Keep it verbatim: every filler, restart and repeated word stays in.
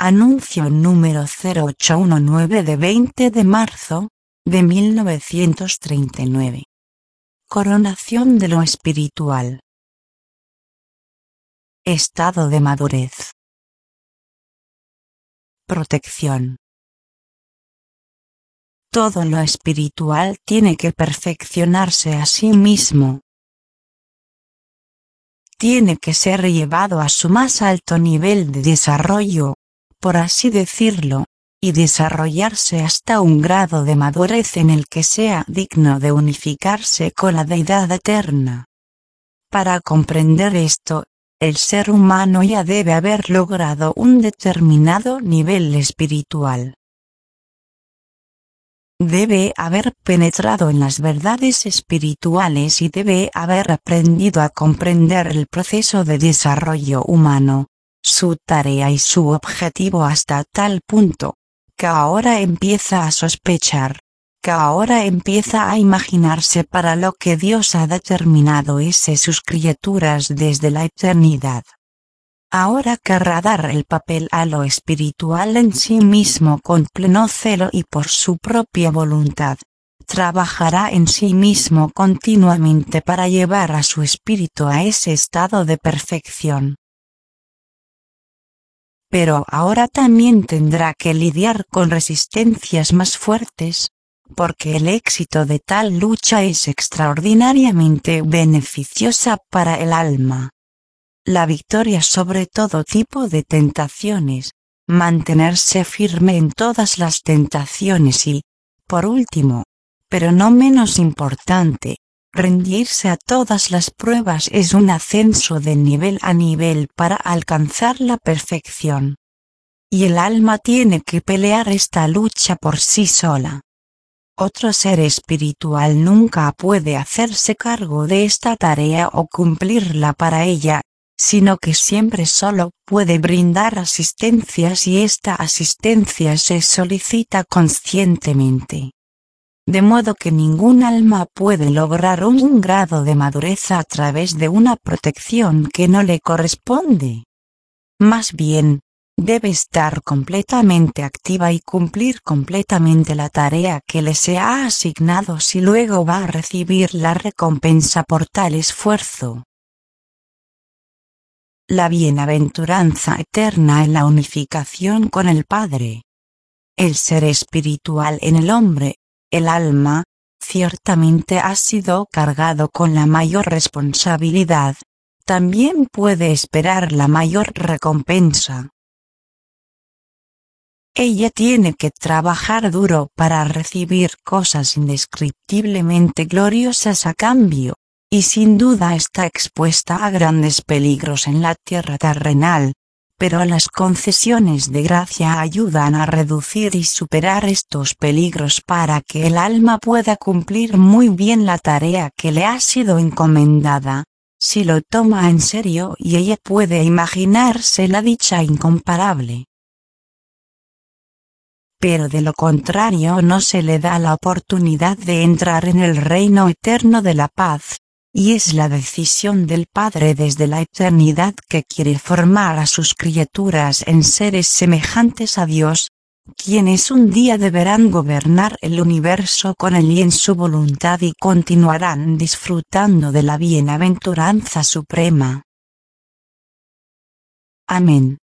Anuncio número cero ocho uno nueve de veinte de marzo de mil novecientos treinta y nueve. Coronación de lo espiritual. Estado de madurez. Protección. Todo lo espiritual tiene que perfeccionarse a sí mismo. Tiene que ser llevado a su más alto nivel de desarrollo, por así decirlo, y desarrollarse hasta un grado de madurez en el que sea digno de unificarse con la deidad eterna. Para comprender esto, el ser humano ya debe haber logrado un determinado nivel espiritual. Debe haber penetrado en las verdades espirituales y debe haber aprendido a comprender el proceso de desarrollo humano, su tarea y su objetivo hasta tal punto, que ahora empieza a sospechar, que ahora empieza a imaginarse para lo que Dios ha determinado ese sus criaturas desde la eternidad. Ahora querrá dar el papel a lo espiritual en sí mismo con pleno celo y por su propia voluntad. Trabajará en sí mismo continuamente para llevar a su espíritu a ese estado de perfección. Pero ahora también tendrá que lidiar con resistencias más fuertes, porque el éxito de tal lucha es extraordinariamente beneficiosa para el alma. La victoria sobre todo tipo de tentaciones, mantenerse firme en todas las tentaciones y, por último, pero no menos importante, rendirse a todas las pruebas es un ascenso de nivel a nivel para alcanzar la perfección. Y el alma tiene que pelear esta lucha por sí sola. Otro ser espiritual nunca puede hacerse cargo de esta tarea o cumplirla para ella, sino que siempre solo puede brindar asistencia si esta asistencia se solicita conscientemente. De modo que ningún alma puede lograr un grado de madurez a través de una protección que no le corresponde. Más bien, debe estar completamente activa y cumplir completamente la tarea que le se ha asignado si luego va a recibir la recompensa por tal esfuerzo. La bienaventuranza eterna en la unificación con el Padre. El ser espiritual en el hombre, el alma, ciertamente ha sido cargado con la mayor responsabilidad, también puede esperar la mayor recompensa. Ella tiene que trabajar duro para recibir cosas indescriptiblemente gloriosas a cambio, y sin duda está expuesta a grandes peligros en la tierra terrenal, pero las concesiones de gracia ayudan a reducir y superar estos peligros para que el alma pueda cumplir muy bien la tarea que le ha sido encomendada, si lo toma en serio y ella puede imaginarse la dicha incomparable. Pero de lo contrario no se le da la oportunidad de entrar en el reino eterno de la paz, y es la decisión del Padre desde la eternidad que quiere formar a sus criaturas en seres semejantes a Dios, quienes un día deberán gobernar el universo con él y en su voluntad y continuarán disfrutando de la bienaventuranza suprema. Amén.